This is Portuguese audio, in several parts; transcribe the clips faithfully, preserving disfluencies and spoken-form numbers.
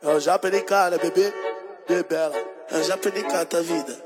Eu já perdi cara, bebê, bebela. Eu já perdi cara da vida.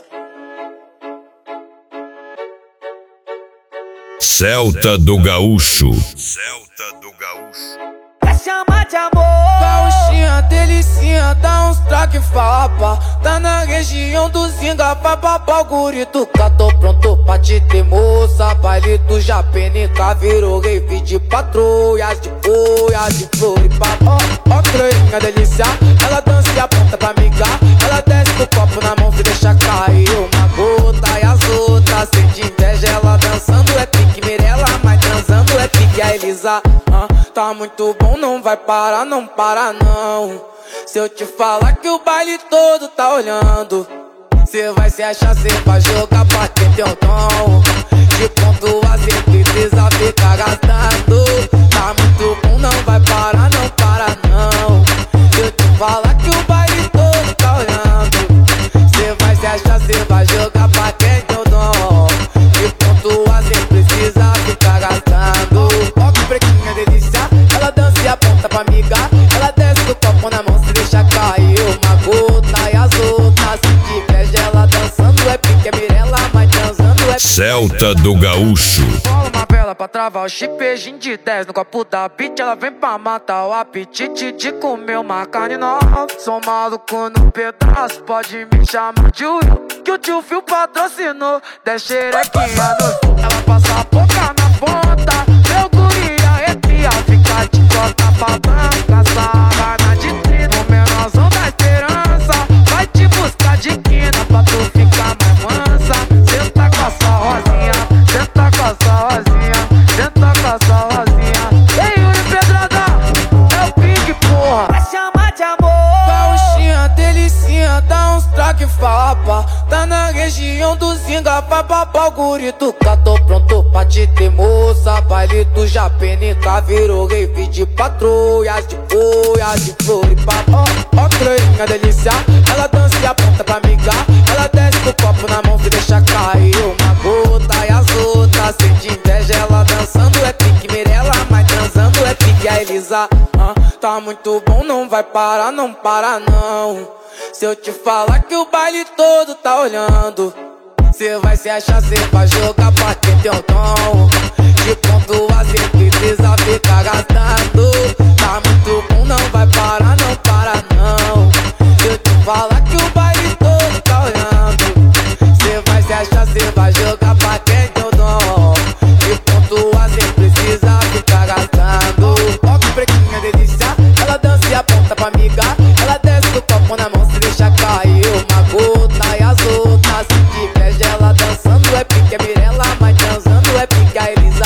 Celta do Gaúcho. Celta do Gaúcho. Quer chamar de amor? Gaúchinha, delicinha, dá uns traque fapa. Tá na região do Zinga, papapá, o gurito cá, tô pronto pra te ter moça. Baile do Japenica, virou rave de patrulhas, de boia, de Floripa. Ó, ó, croinha, delícia, ela dança e aponta pra migar. Ela desce com o copo na mão e deixa cair uma gota. E as outras, sem de inveja, ela dançando é pique Mirella, mas transando é pique a Elisa. ah, Tá muito bom, não vai parar, não para não. Se eu te falar que o baile todo tá olhando, cê vai se achar, cê vai jogar pra ter teu tom. De ponto a cê precisa ficar gastando. Tá muito bom, não vai parar, não para não. Se eu te falar que o baile todo tá olhando, cê vai se achar, cê vai jogar pra ter teu tom. De ponto a cê precisa ficar gastando. Ó que prequinha delícia, ela dança e aponta pra migar. Ela desce do copo na mão, se deixa cair uma gota. E as outras, se de inveja, ela dançando é pique, é Mirella, mas transando é pique. Celta do Gaúcho. Rola uma vela pra travar o chip, beijinho de dez no copo da beat. Ela vem pra matar o apetite de comer uma carne nova. Sou maluco no pedaço, pode me chamar de Will, que o tio Phil patrocinou. dez xerequinha no... Ela passa a boca na ponta, meu guri arrepia, fica de costa pra branca, sarrana de trino, o menorzão da esperança vai te buscar de quina pra tu ficar mais mansa. Senta com a sua rosinha, senta com a sua rosinha, senta com a sua rosinha. Ei, Yuri Pedrada, é o Pink, porra. Quer chamar de amor? Gaúchinha, delicinha, dá uns traque fapa. Tá na região do Zinga, papapá, o gurito cá, tô pronto pra te ter moça. Baile do Japenica, virou rave de patrulhas, de boia, de Floripa. Ó, ó, croinha, delícia, ela dança e aponta pra migar. Ela desce com o copo na mão e deixa cair uma gota. E as outras, sem de inveja, ela dançando é pique Mirella, mas transando é pique a Elisa. ah, Tá muito bom, não vai parar, não para não. Se eu te falar que o baile todo tá olhando, cê vai se achar, cê vai jogar pra ter teu tom. De ponto a cê precisa ficar gastando. Tá muito bom, não vai parar, não para não. Se eu te falar que o baile todo tá olhando, cê vai se achar, cê vai jogar pra ter teu tom. De ponto a cê precisa ficar gastando. Ó que prequinha delícia, ela dança e aponta pra migar. Ela desce do copo na mão, se deixa cair uma gota. E as outras, se de inveja, ela dançando é pique, é Mirella, mas transando é pique a Elisa.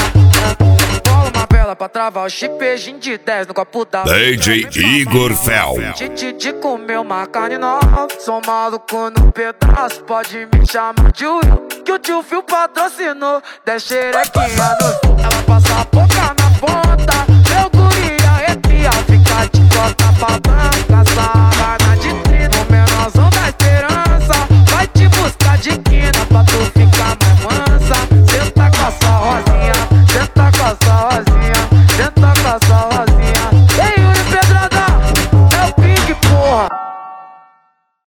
Rola uma vela pra travar o chip, beijinho de dez no copo da D J Igor Fel. Titi de comer uma carne nova. Sou maluco no pedaço, pode me chamar de Will, que o tio Phil patrocinou. dez xerequinha no... Ela passa a boca na ponta,